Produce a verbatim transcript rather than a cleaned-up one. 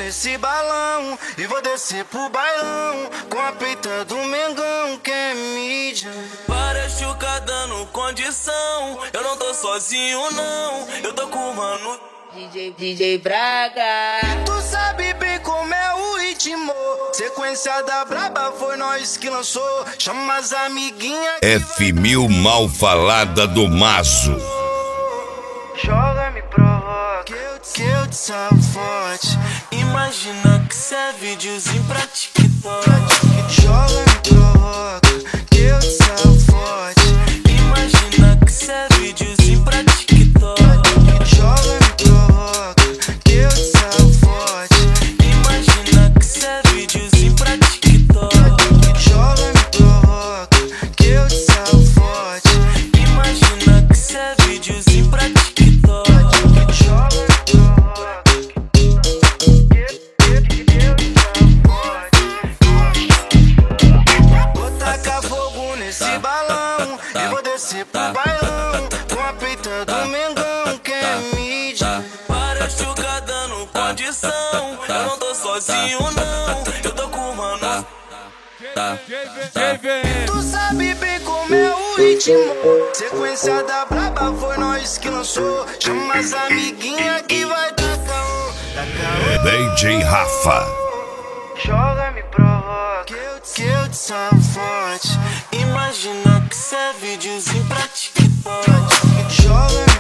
nesse balão e vou descer pro bailão com a peita do Mengão que é mídia. Várias chucas dando condição, eu não tô sozinho não, eu tô com o mano D J, D J Braga. Tu sabe bem como é o ritmo, sequência da braba foi nós que lançou. Chama as amiguinhas F mil mal falada do Mazo. Joga, me provoca, que eu, que eu te salvo forte. Imagina que cê é videozinho pra TikTok. Joga, me provoca, que eu te salvo forte. Imagina que cê é videozinho pra TikTok. Joga, me provoca, que eu te salvo forte. Imagina que cê é videozinho pra TikTok. Joga, me provoca, que eu te salvo forte. Imagina que cê é videozinho pra TikTok. Nesse balão e vou descer pro bailão com a peita do Mengão que é mídia. Várias chucas dando condição, eu não tô sozinho não, eu tô com o mano. Tu sabe bem como é o ritmo, sequência da braba foi nós que lançou. Chama as amiguinhas que vai dar caô, dar caô. D J Rafa. Joga, me provoca, que eu, que eu te salvo forte. Imagina que cê é videozinho pra TikTok. Joga,